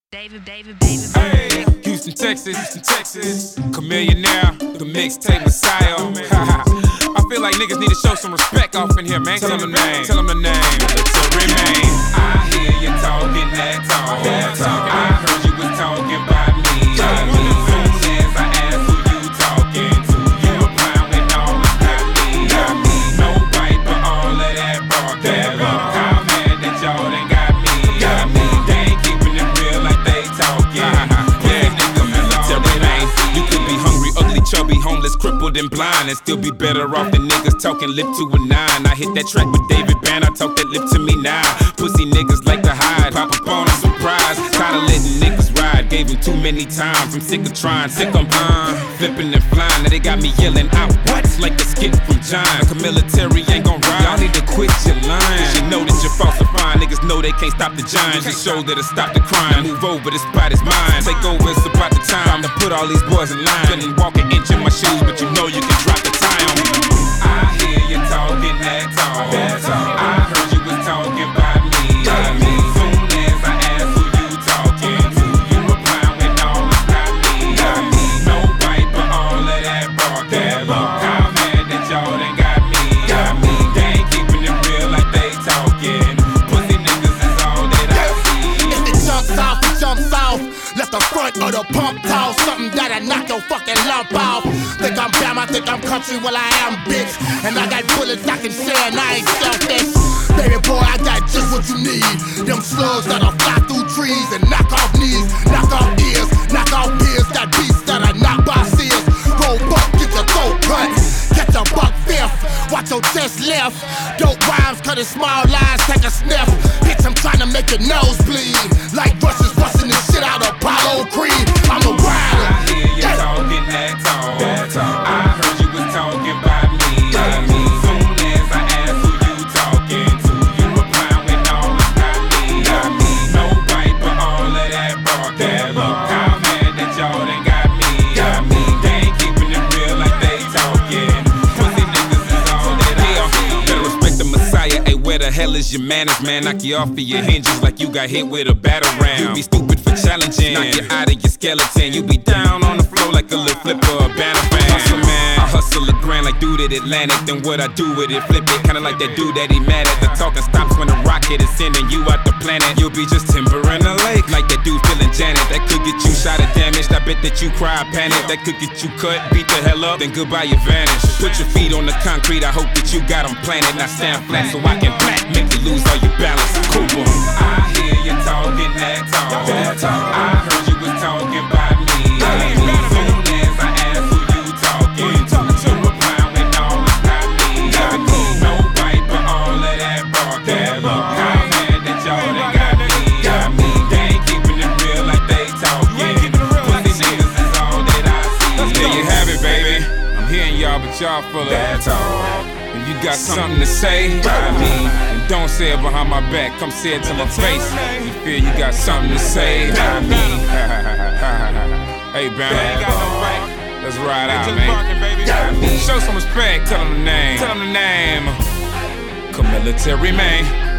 David. Hey, Houston, Texas, Chamillionaire, the mixtape Messiah. I feel like niggas need to show some respect off in here, man. Tell them the name, Military Man. I hear you talking that talk. I heard you was talking about me. Soon as I ask who you talking to, you reply with all about me. No bite, but all of that bark. I'm mad that y'all done got me. They ain't keeping it real like they talking. You could be hungry, ugly, chubby, homeless, crippled, and blind, and still be better off than niggas talking lip to a 9. I hit that track with David Banner, I talk that lip to me now. Pussy niggas like to hide, pop up on a surprise. Tired of letting niggas ride, gave him too many times. I'm sick of trying, sick of flipping and flying. Now they got me yelling out, what's like a skit from John. Like a military ain't gon' ride. Y'all need to quit your line. You know that you're falsifying. Niggas know they can't stop the giants. Just show that it stop the crime. Move over, this spot is mine. Take over, it's about the time to put all these boys in line. Couldn't walk an inch in my shoes, but you know you can drop the tie on me. I hear you talking that talk. I heard you was talking about me. Soon as I ask who you talking to, you reply with all about me. No bite, but all of that bark. I'm mad that y'all done got me. They ain't keeping it real like they talking. Pussy niggas is all that I see. If it jumps off, it jumps off. Left the front of the pump toss, something that'll knock your fucking lump off. Think I'm Bam, I think I'm country, well I am bitch. And I got bullets I can share and I ain't selfish. Baby boy, I got just what you need. Them slugs that'll fly through trees and knock off knees, knock off ears, knock off ears. Got beasts that'll knock by seals. Roll buck, get your throat cut. Catch a buck fifth, watch your chest lift. Dope rhymes, cut in small lines, take a sniff. Bitch, I'm trying to make your nose bleed. Like Russians busting the shit out of Apollo Creed. I'm a rider. I hear you talking that talk. I heard you was talking about me. Soon as I ask who you talking to, you reply with all about me. No bite, but all of that bark. I'm mad that y'all done got me. They ain't keeping it real like they talking. Pussy niggas is all that I see. Better respect the Messiah. Hey, where the hell is your manners, man? Knock you off of your hinges like you got hit with a batarang. You be stupid for challenging. Knock you out of your skeleton. You be down on the floor like a little flipper or a banner fan. Hustle, man. I hustle a grand like dude at Atlantic. Then what I do with it, flip it. Kinda like that dude that he mad at. The talking stops when the rocket is sending you out the planet. You'll be just timber in the lake. Like that dude feeling Janet. That could get you shot or damaged. I bet that you cry panic. That could get you cut, beat the hell up. Then goodbye, you vanish. Put your feet on the concrete. I hope that you got them planted. Now stand flat so I can flat. Make you lose all your balance. Cool boom. I hear you talking that talk. I heard you was talking about me. Soon as I ask who you talking to, you reply with all about me. No bite, but all of that bark. I'm mad that y'all done got me. They ain't keeping it real like they talking. Pussy niggas is all that I see. There you have it, baby. I'm hearing y'all, but y'all full of that talk. If you got something to say, and don't say it behind my back, come say it to my face. You feel you got something to say, hey, Bam, let's ride out, man. Show some respect, tell them the name. Military Man.